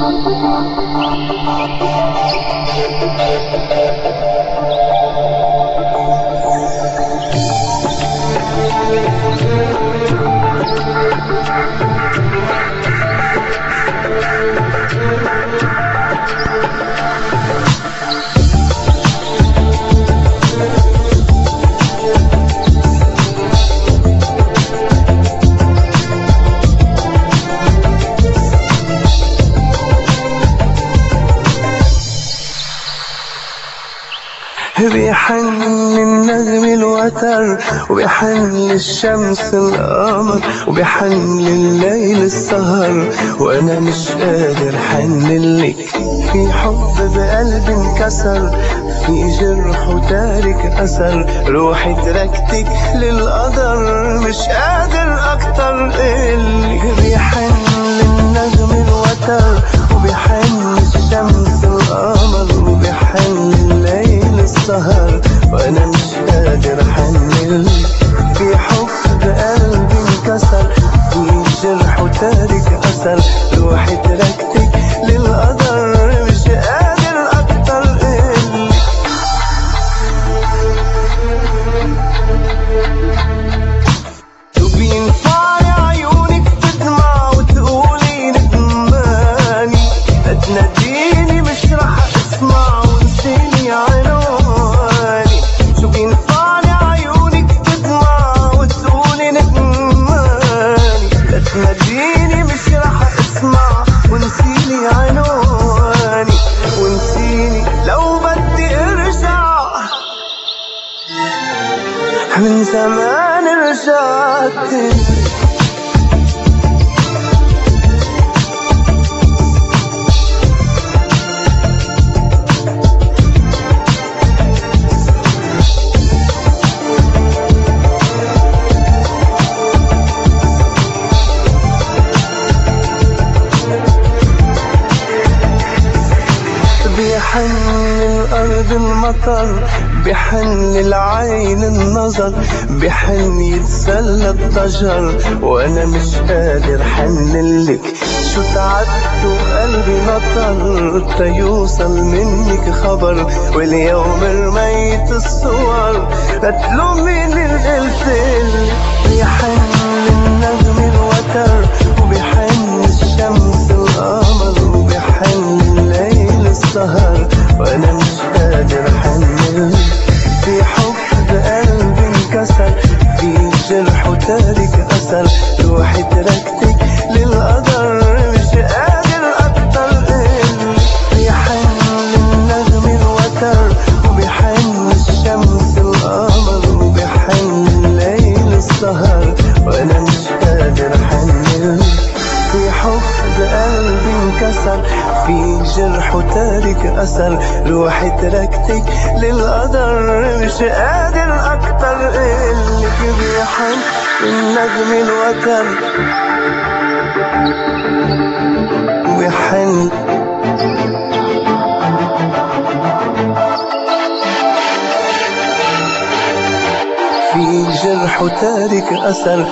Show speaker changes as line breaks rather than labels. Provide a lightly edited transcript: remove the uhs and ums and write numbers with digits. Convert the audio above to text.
بيحن النجم الوتر، وبيحن للشمس القمر، وبيحن الليل السهر، وانا مش قادر حنلك. في حب بقلبي انكسر، في جرح وتارك اثر، روحي تركتك للقدر، مش قادر اكتر الك. بيحن للنجم الوتر، وبيحن الشمس القمر، وبيحن الليل السهر، وانا مش قادر حنلك. في حب قلبي انكسر، في جرح وتارك اثر، روحي تركتك للقدر، مش قادر اكتر الك. وبينفعني عيونك تدمع وتقولي ندماني، تناديني مش رح اسمع ونسيني عنواني. شو بينفعني عيونك تدمع وتقولي ندماني، تناديني مش رح اسمع ونسيني عنواني. ونسيني لو بدي ارجع، من زمان رجعت. بيحن الأرض المطر، بيحن العين النظر، بيحن يتسلى الضجر، وانا مش قادر حنلك. شو تعبت وقلبي نطر تيوصل منك خبر، واليوم رميت الصور لتلوميني القلتلك. بيحن النجم الوتر، وبيحن الشمس القمر، وبيحن الليل السهر، وانا مش قادر حنلك. في حب قلبي انكسر، في جرح وتارك اثر، روحي تركتك للقدر، مش قادر اكتر الك. بيحن النجم الوتر، وبيحن الشمس القمر، وبيحن الليل السهر، وانا مش قادر حنلك. في حب قلبي انكسر، في جرح وتارك اثر، روحي تركتك للقدر، مش قادر اكتر الك. بيحن النجم الوتر، ويحن في جرح وتارك اثر.